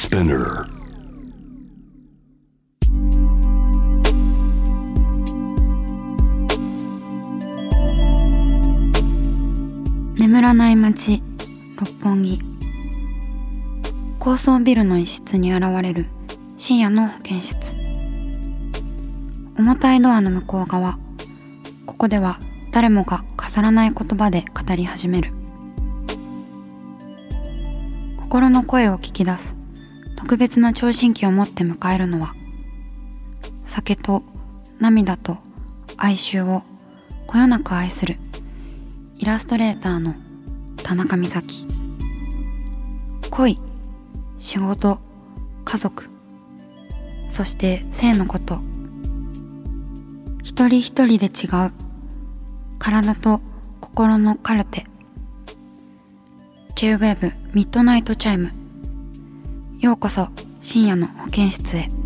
Spinner. 眠らない街六本木。高層ビルの一室に現れる深夜の保健室。重たいドアの向こう側、ここでは誰もが飾らない言葉で語り始める。心の声を聞き出す特別な聴診器を持って迎えるのは、酒と涙と哀愁をこよなく愛するイラストレーターの田中美咲。恋、仕事、家族、そして性のこと、一人一人で違う体と心のカルテ。 J-WAVE ミッドナイトチャイム。ようこそ深夜の保健室へ。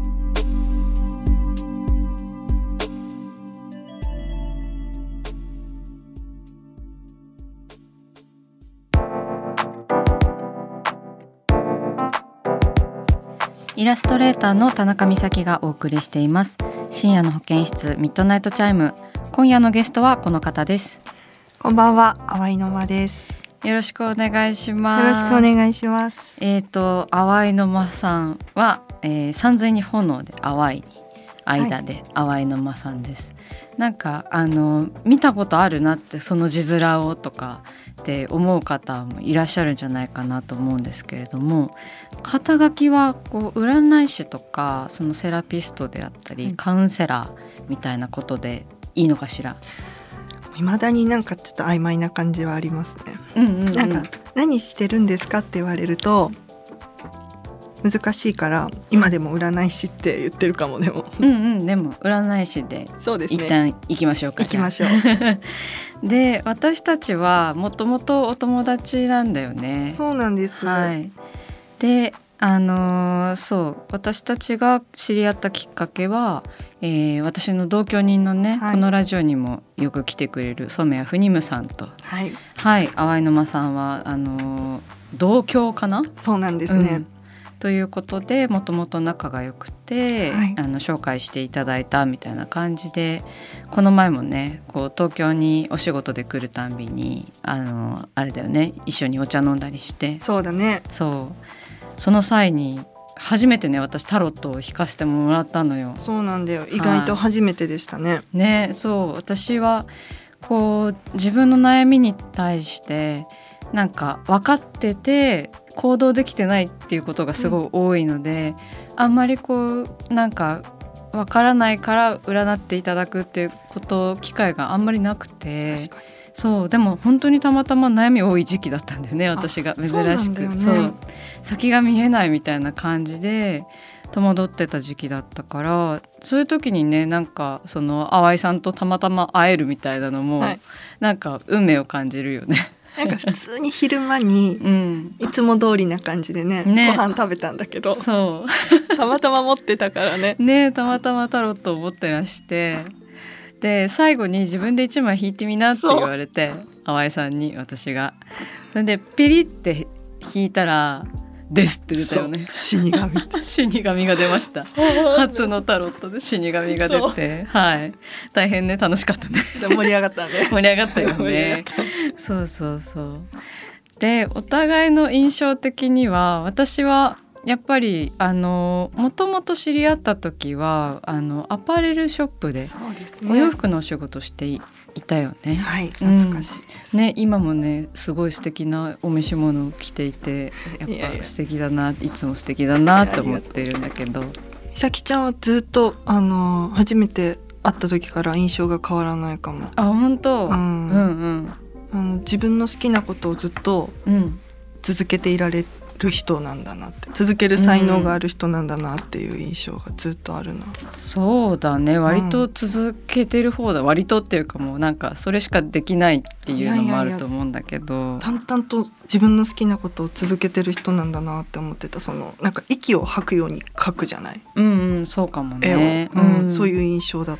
イラストレーターの田中美咲がお送りしています深夜の保健室ミッドナイトチャイム。今夜のゲストはこの方です。 こんばんは、淡の間です。 よろしくお願いします。 よろしくお願いします。 淡の間さんは、山水に炎で淡いに間で淡の間さんです。なんか見たことあるなって、その字面をとかって思う方もいらっしゃるんじゃないかなと思うんですけれども、肩書きはこう占い師とかそのセラピストであったり、カウンセラーみたいなことでいいのかしら。 未だになんかちょっと曖昧な感じはありますね。なんか何してるんですかって言われると難しいから、今でも占い師って言ってるかも。でもでも占い師で一旦行きましょうか。 行きましょうで、私たちはもともとお友達なんだよね。 そうなんです、 はい、でそう私たちが知り合ったきっかけは、私の同居人のね、このラジオにもよく来てくれる染谷フニムさんと、淡の間さんは同居かな。 そうなんですね、 ということでもともと仲が良くて、紹介していただいたみたいな感じで、この前もねこう東京にお仕事で来るたんびにあれだよね、一緒にお茶飲んだりして。 そうだね。 その際に初めてね、私タロットを引かせてもらったのよ。 そうなんだよ、意外と初めてでしたね。 そう、私はこう自分の悩みに対してなんか分かってて行動できてないっていうことがすごい多いので、あんまりこうなんか分からないから占っていただくっていうこと機会があんまりなくて。そう、でも本当にたまたま悩み多い時期だったんだよね、私が珍しく。そう先が見えないみたいな感じで戸惑ってた時期だったから、そういう時にね、なんかその淡井さんとたまたま会えるみたいなのも、なんか運命を感じるよね。 なんか普通に昼間にいつも通りな感じでね、ご飯食べたんだけど、そうたまたま持ってたからねたまたまタロットを持ってらして、で最後に自分で1枚引いてみなって言われて、淡井さんに私がそれでピリって引いたらですって出たよね。 死神死神が出ました。初のタロットで死神が出て、大変ね、楽しかったね。 盛り上がったね。 盛り上がったよね。そうで、お互いの印象的には、私はやっぱりもともと知り合った時はアパレルショップでお洋服のお仕事していたよね。 懐かしいですね。今もねすごい素敵なお召し物を着ていて、やっぱ素敵だな、いつも素敵だなと思ってるんだけど、 美咲ちゃんはずっと初めて会った時から印象が変わらないかも。 本当。 自分の好きなことをずっと続けていられる人なんだなって、続ける才能がある人なんだなっていう印象がずっとあるな。 そうだね、割と続けてる方だ、割とっていうかもうなんかそれしかできないっていうのもあると思うんだけど、 淡々と自分の好きなことを続けてる人なんだなって思ってた。そのなんか息を吐くように描くじゃない、 そうかもね、 そういう印象だった。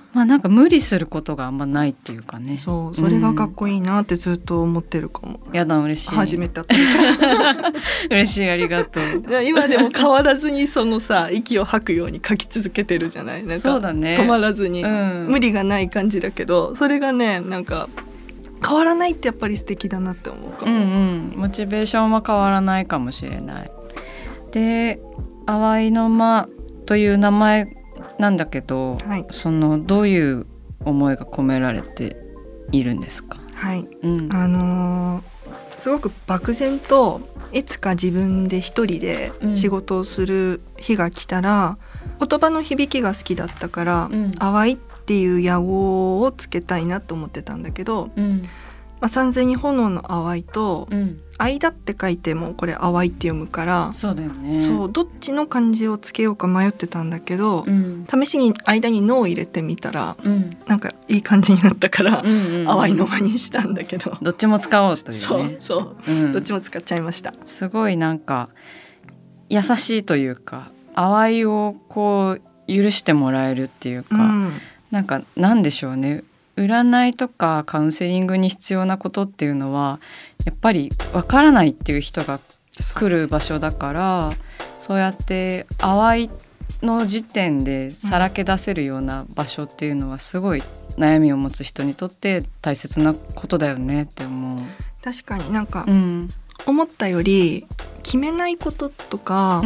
なんか無理することがあんまないっていうかね。 それがかっこいいなってずっと思ってるかも。 やだ嬉しい。 始めた嬉しい、ありがとう。 今でも変わらずにそのさ息を吐くように書き続けてるじゃない。なんかそうだね、 止まらずに、無理がない感じだけど、それがねなんか変わらないってやっぱり素敵だなって思うかも。 モチベーションは変わらないかもしれない。で淡いの間という名前なんだけど、はい、そのどういう思いが込められているんですか？ はい、すごく漠然といつか自分で一人で仕事をする日が来たら、言葉の響きが好きだったから、淡いっていう野号をつけたいなと思ってたんだけど、三千に炎の淡いと、間って書いてもこれ淡いって読むから、 そうだよね。 そうどっちの漢字をつけようか迷ってたんだけど、試しに間にのを入れてみたら、なんかいい感じになったから、淡いの間にしたんだけど、 どっちも使おうというね。 そう、どっちも使っちゃいました。 すごいなんか優しいというか、淡いをこう許してもらえるっていうか、なんかなんでしょうね、占いとかカウンセリングに必要なことっていうのはやっぱりわからないっていう人が来る場所だから、そうやって淡いの時点でさらけ出せるような場所っていうのはすごい悩みを持つ人にとって大切なことだよねって思う。 確かになんか、思ったより決めないこととか、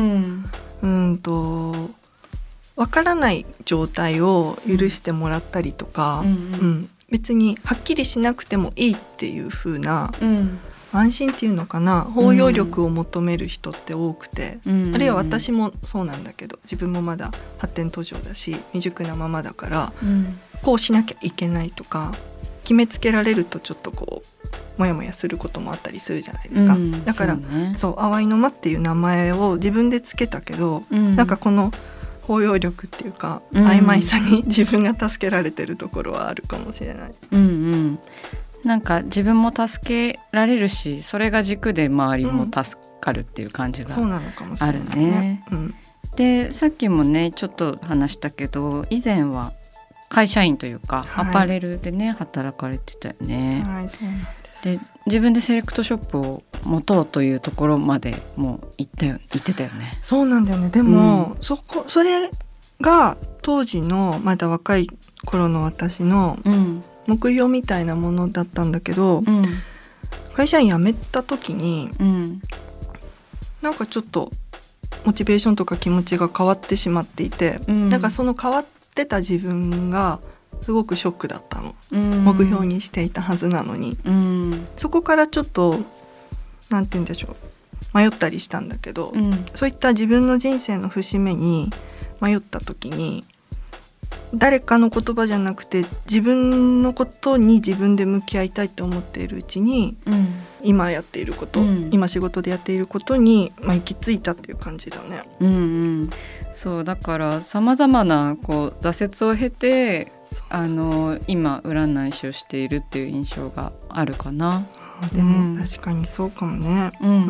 わからない状態を許してもらったりとか、別にはっきりしなくてもいいっていう風な、安心っていうのかな、包容力を求める人って多くて、あるいは私もそうなんだけど、自分もまだ発展途上だし未熟なままだから、こうしなきゃいけないとか決めつけられるとちょっとこうモヤモヤすることもあったりするじゃないですか。だからそう淡いの間っていう名前を自分でつけたけど、なんかこの包容力っていうか、曖昧さに自分が助けられてるところはあるかもしれない。 なんか自分も助けられるし、それが軸で周りも助かるっていう感じがあるね。でさっきもねちょっと話したけど、以前は会社員というか、アパレルでね働かれてたよね。 そうなんです。 で自分でセレクトショップを持とうというところまでもう行ってたよね。 そうなんだよね。でも、それが当時のまだ若い頃の私の目標みたいなものだったんだけど、会社員辞めた時に、なんかちょっとモチベーションとか気持ちが変わってしまっていて、なんかその変わってた自分がすごくショックだったの。目標にしていたはずなのに、そこからちょっとなんて言うんでしょう、迷ったりしたんだけど、そういった自分の人生の節目に迷った時に、誰かの言葉じゃなくて自分のことに自分で向き合いたいと思っているうちに、今やっていること、今仕事でやっていることに、行き着いたっていう感じだね。 そうだからさまざまなこう挫折を経て今占い師をしているっていう印象があるかな。 でも確かにそうかもね。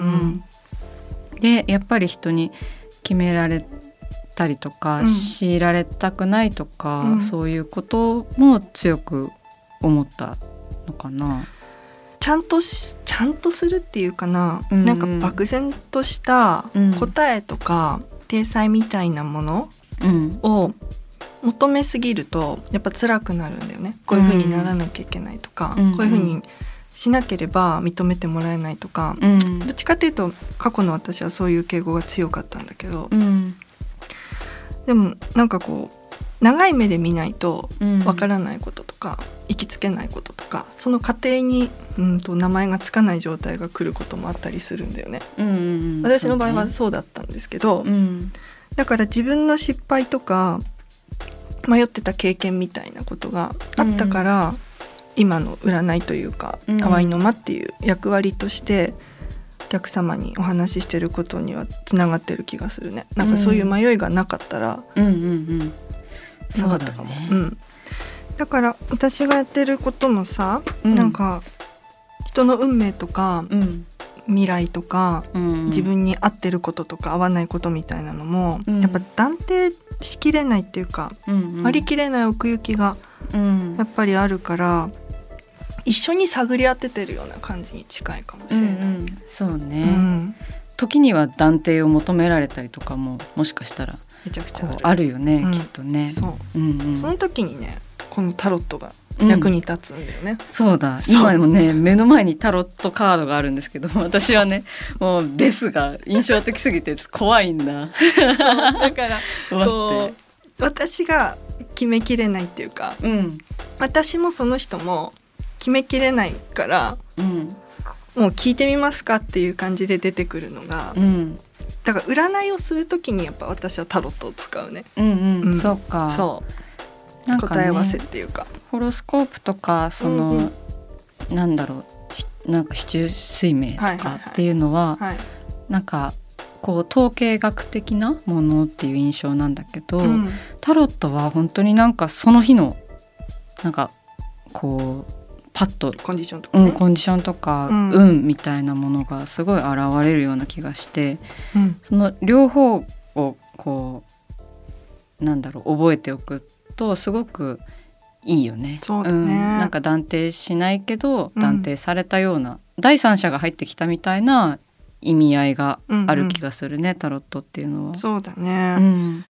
でやっぱり人に決められたりとか、強いられたくないとか、そういうことも強く思ったのかな。 ちゃんとするっていうかな、なんか漠然とした答えとか、体裁みたいなものを求めすぎるとやっぱ辛くなるんだよね。こういう風にならなきゃいけないとか、こういう風にしなければ認めてもらえないとか、どっちかっていうと過去の私はそういう傾向が強かったんだけど、でもなんかこう長い目で見ないとわからないこととか、行きつけないこととか、その過程に名前がつかない状態が来ることもあったりするんだよね。私の場合はそうだったんですけど、だから自分の失敗とか迷ってた経験みたいなことがあったから、今の占いというか、淡いの間っていう役割としてお客様にお話ししてることにはつながってる気がするね。なんかそういう迷いがなかったら、なかったかも。だから私がやってることもさ、なんか人の運命とか、未来とか、自分に合ってることとか合わないことみたいなのも、やっぱ断定しきれないっていうか、割り切れない奥行きがやっぱりあるから、一緒に探り当ててるような感じに近いかもしれない、 そうね、時には断定を求められたりとかももしかしたらめちゃくちゃあるよね、きっとね。 そう、その時にねこのタロットが役に立つんだよね、 そうだ、今もね目の前にタロットカードがあるんですけど、私はねもうですが印象的すぎてちょっと怖いんだだからこう私が決めきれないっていうか、私もその人も決めきれないから、もう聞いてみますかっていう感じで出てくるのが、だから占いをするときにやっぱ私はタロットを使うね。 そうか、 そうなんか、ね、答え合わせっていうかホロスコープとかその、なんだろう、なんか四柱推命とかっていうのは、なんかこう統計学的なものっていう印象なんだけど、タロットは本当になんかその日のなんかこうパッとコンディションとか、 コンディションとか、運みたいなものがすごい現れるような気がして、その両方をこうなんだろう覚えておくとすごくいいよね。 そうだね、 なんか断定しないけど断定されたような、第三者が入ってきたみたいな意味合いがある気がするね、タロットっていうのは。 そうだね、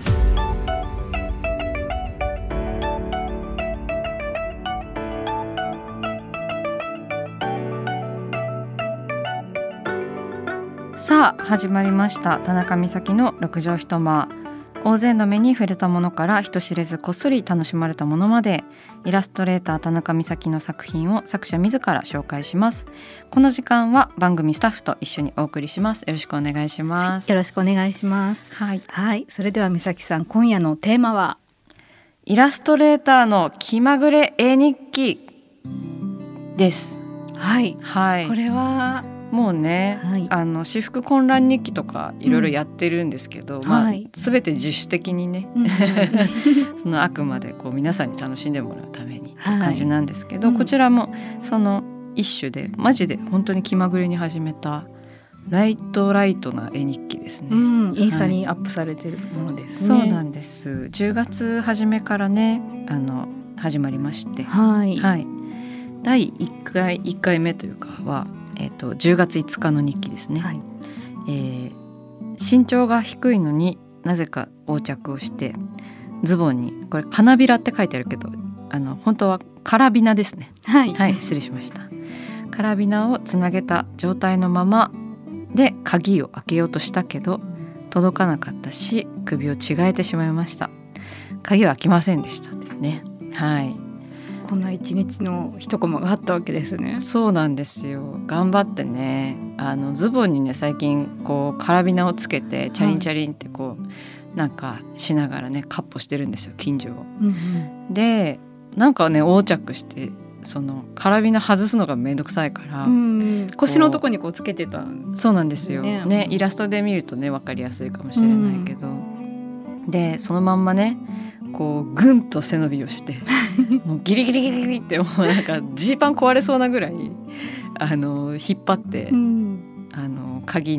さあ始まりました、田中美咲の六畳一間。大勢の目に触れたものから人知れずこっそり楽しまれたものまで、イラストレーター田中美咲の作品を作者自ら紹介します。この時間は番組スタッフと一緒にお送りします。よろしくお願いします。 よろしくお願いします。 はい、 それでは美咲さん、今夜のテーマはイラストレーターの気まぐれ絵日記です。 はい、これはもうね、私服混乱日記とかいろいろやってるんですけど、全て自主的にね、そのあくまでこう皆さんに楽しんでもらうためにって感じなんですけど、こちらもその一種でマジで本当に気まぐれに始めたライトな絵日記ですね。 インスタにアップされてるものですね。そうなんです。10月初めからね始まりまして、第1回目というかは10月5日の日記ですね、身長が低いのになぜか横着をして、ズボンにこれカナビラって書いてあるけど本当はカラビナですね。失礼しました。カラビナをつなげた状態のままで鍵を開けようとしたけど届かなかったし、首を違えてしまいました。鍵は開きませんでしたっていうね。 こんな一日の一コマがあったわけですね。 そうなんですよ。頑張ってね、ズボンにね最近こうカラビナをつけてチャリンチャリンってこう、なんかしながらねカッ歩してるんですよ、近所を。でなんかね横着してそのカラビナ外すのがめんどくさいから、 腰のとこにこうつけてたんです。 そうなんですよ、イラストで見るとね分かりやすいかもしれないけど、でそのまんまねこうぐんと背伸びをしてもうギリギリギリギリってもうなんかジーパン壊れそうなぐらい引っ張って、鍵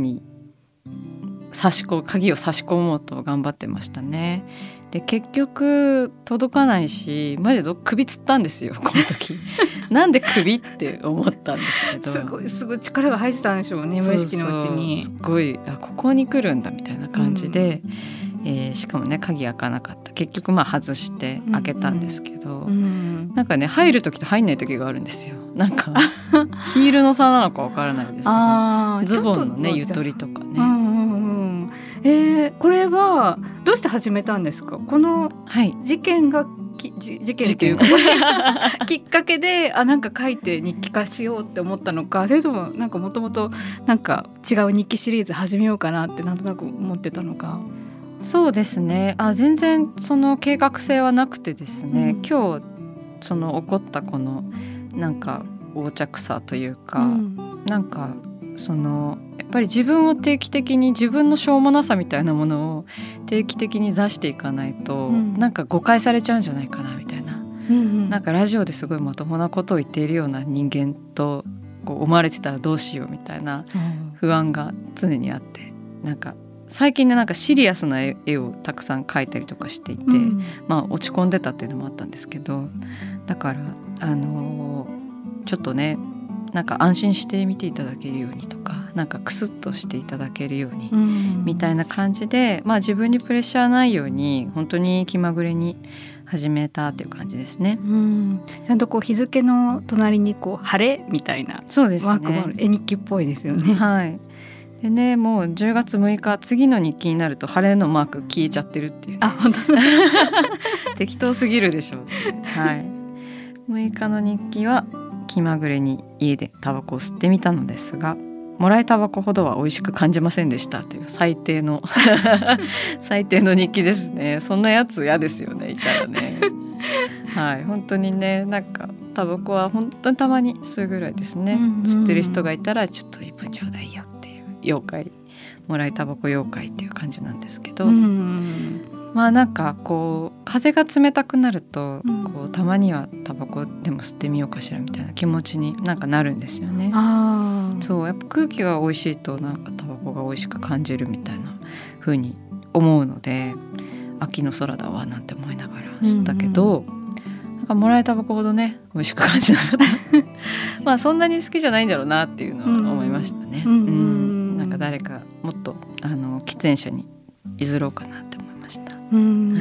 を差し込もうと頑張ってましたね。で結局届かないし、マジで首つったんですよこの時なんで首って思ったんですけど、 すごい力が入ってたんでしょうね、無意識のうちに。 すごいここに来るんだみたいな感じで、しかもね鍵開かなかった。結局外して開けたんですけど、なんかね入る時と入んない時があるんですよ。なんかヒールの差なのかわからないですね。ズボンのねゆとりとかね。 これはどうして始めたんですか？この事件が事件っていうかきっかけでなんか書いて日記化しようって思ったのか、それともなんかもともとなんか違う日記シリーズ始めようかなってなんとなく思ってたのか。 そうですね、全然その計画性はなくてですね、今日その起こったこのなんか横着さというか、なんかそのやっぱり自分を定期的に自分のしょうもなさみたいなものを定期的に出していかないと、なんか誤解されちゃうんじゃないかなみたいな、なんかラジオですごいまともなことを言っているような人間とこう思われてたらどうしようみたいな不安が常にあって、なんか最近ねなんかシリアスな絵をたくさん描いたりとかしていて、落ち込んでたっていうのもあったんですけど、だからちょっとねなんか安心して見ていただけるようにとか、なんかクスッとしていただけるように、みたいな感じで、自分にプレッシャーないように本当に気まぐれに始めたっていう感じですね。 ちゃんとこう日付の隣にこう晴れみたいなそうですね、 マークもある絵日記っぽいですよね。 はい。でね、もう10月6日次の日記になると晴れのマーク消えちゃってるっていう、 あ、本当だ適当すぎるでしょうって、はい、6日の日記は気まぐれに家でタバコを吸ってみたのですが、もらいタバコほどは美味しく感じませんでしたという最低の最低の日記ですね。そんなやつ嫌ですよね、いたらねはい、本当にね、なんかタバコは本当にたまに吸うぐらいですね。吸ってる人がいたらちょっと1分ちょうだいよっていう妖怪、もらいタバコ妖怪っていう感じなんですけど、なんかこう風が冷たくなると、こうたまにはタバコでも吸ってみようかしらみたいな気持ちになんかなるんですよね。そう、やっぱ空気が美味しいとなんかタバコが美味しく感じるみたいな風に思うので、秋の空だわなんて思いながら吸ったけど、なんかもらいタバコほどね美味しく感じなかったそんなに好きじゃないんだろうなっていうのは思いましたね。なんか誰かもっと喫煙者に譲ろうかなって思いました。はい、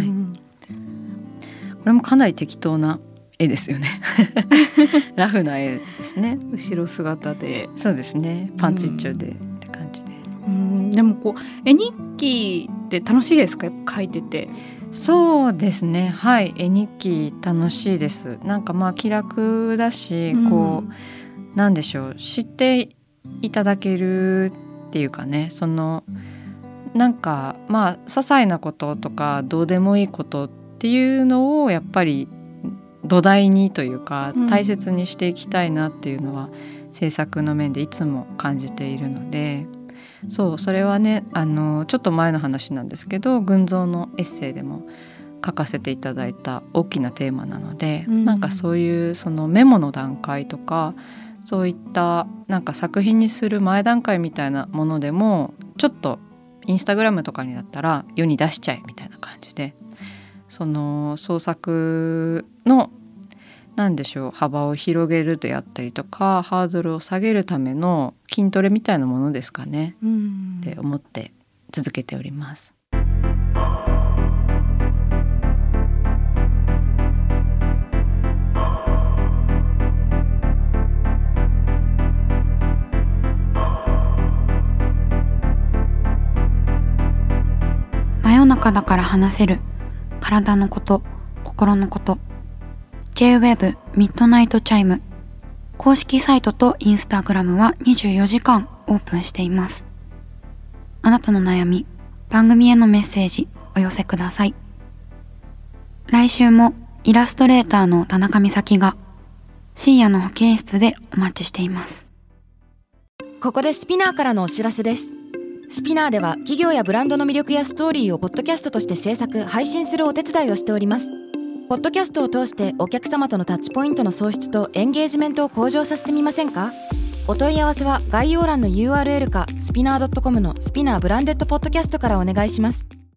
これもかなり適当な絵ですよねラフな絵ですね。 後ろ姿で、 そうですね、パンツ一丁でって感じで。 でもこう絵日記って楽しいですか？書いてて。 そうですね、はい、絵日記楽しいです。なんか気楽だし、こうなんでしょう、知っていただけるっていうかね、そのなんか些細なこととかどうでもいいことっていうのをやっぱり土台にというか大切にしていきたいなっていうのは制作の面でいつも感じているので、それはねちょっと前の話なんですけど、群像のエッセイでも書かせていただいた大きなテーマなので、なんかそういうそのメモの段階とかそういったなんか作品にする前段階みたいなものでもちょっとインスタグラムとかにだったら世に出しちゃえみたいな感じで、その創作のなんでしょう、幅を広げるであったりとかハードルを下げるための筋トレみたいなものですかね、って思って続けております。 真夜中だから話せる体のこと、心のこと。 J-Web ミッドナイトチャイム公式サイトとインスタグラムは24時間オープンしています。あなたの悩み、番組へのメッセージお寄せください。来週もイラストレーターの田中美咲が深夜の保健室でお待ちしています。 ここでスピナーからのお知らせです。スピナーでは企業やブランドの魅力やストーリーをポッドキャストとして制作・配信するお手伝いをしております。ポッドキャストを通してお客様とのタッチポイントの創出とエンゲージメントを向上させてみませんか？お問い合わせは概要欄の URL かスピナー .com のスピナーブランデッドポッドキャストからお願いします。